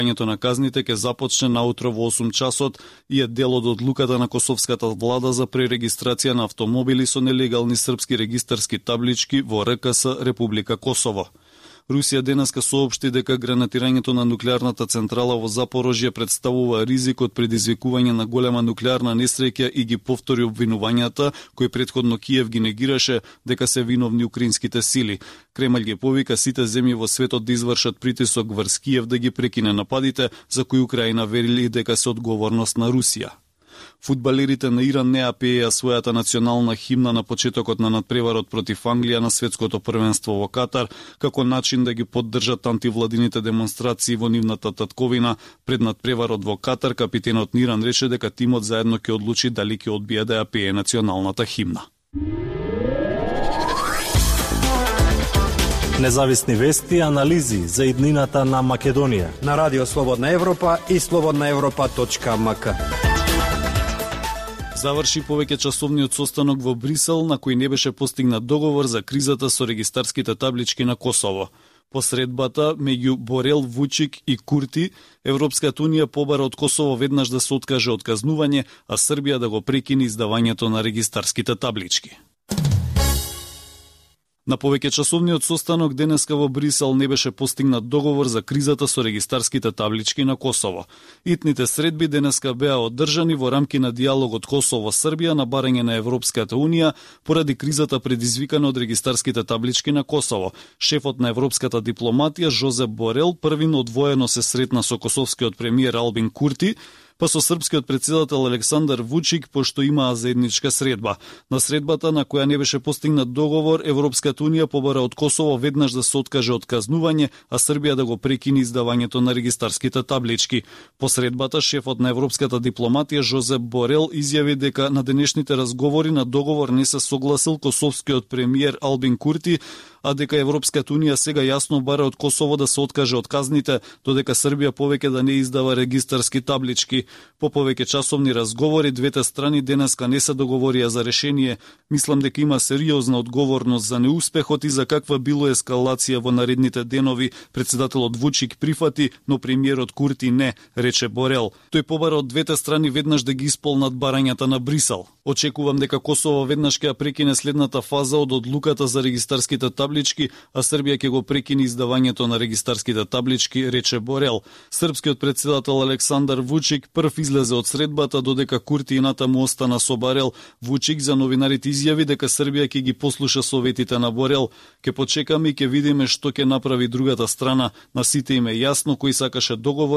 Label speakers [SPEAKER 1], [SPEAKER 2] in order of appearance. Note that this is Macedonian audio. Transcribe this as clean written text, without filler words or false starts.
[SPEAKER 1] на казните ќе започне наутро во 8 часот и е дел од одлуката на косовската влада за пререгистрација на автомобили со нелегални српски регистарски таблички во РКС Република Косово. Русија денеска соопшти дека гранатирањето на нуклеарната централа во Запорожје представува ризик од предизвикување на голема нуклеарна несреќа и ги повтори обвинувањата кои претходно Киев ги негираше дека се виновни украинските сили. Кремљ ги повика сите земји во светот да извршат притисок врз Киев да ги прекине нападите за кои Украина верили дека се одговорност на Русија. Фудбалерите на Иран не пееа својата национална химна на почетокот на надпреварот против Англија на светското првенство во Катар, како начин да ги поддржат антивладините демонстрации во нивната татковина. Пред надпреварот во Катар, капитенот на Иран рече дека тимот заедно ќе одлучи дали ќе одбие да ја пее националната химна.
[SPEAKER 2] Независни вести и анализи за иднината на Македонија
[SPEAKER 3] на Радио Слободна Европа и slobodnaevropa.mk.
[SPEAKER 1] Заврши повеќе часовниот состанок во Брисел на кој не беше постигнат договор за кризата со регистарските таблички на Косово. По средбата меѓу Борел, Вучик и Курти, Европската унија побара од Косово веднаш да се откаже од казнување, а Србија да го прекини издавањето на регистарските таблички. На повеќе часовниот состанок денеска во Брисел не беше постигнат договор за кризата со регистарските таблички на Косово. Итните средби денеска беа одржани во рамки на диалогот Косово-Србија на барање на Европската унија поради кризата предизвикана од регистарските таблички на Косово. Шефот на европската дипломатија Жозеп Борел првин одвоено се сретна со косовскиот премиер Албин Курти, па со српскиот председател Александар Вучик, пошто имаа заедничка средба. На средбата на која не беше постигнат договор, Европската унија побара од Косово веднаш да се откаже од казнување, а Србија да го прекини издавањето на регистарските таблички. По средбата, шефот на европската дипломатија Жозеп Борел изјави дека на денешните разговори на договор не се согласил косовскиот премиер Албин Курти, а дека Европската унија сега јасно бара од Косово да се откаже од казните, додека Србија повеќе да не издава регистарски таблички. По повеќе часовни разговори, двете страни денеска не се договорија за решение. Мислам дека има сериозна одговорност за неуспехот и за каква било ескалација во наредните денови. Председателот Вучик прифати, но премиерот Курти не, рече Борел. Тој побара од двете страни веднаш да ги исполнат барањата на Брисел. Очекувам дека Косово веднаш ќе прекине следната фаза од одлуката за регистарските таблички, а Србија ќе го прекине издавањето на регистарските таблички, рече Борел. Српскиот председател Александар Вучик прв излезе од средбата, додека Курти и натаму остана со Борел. Вучик за новинарите изјави дека Србија ќе ги послуша советите на Борел. Ке почекаме и ќе видиме што ќе направи другата страна. На сите им е јасно кој сакаше договор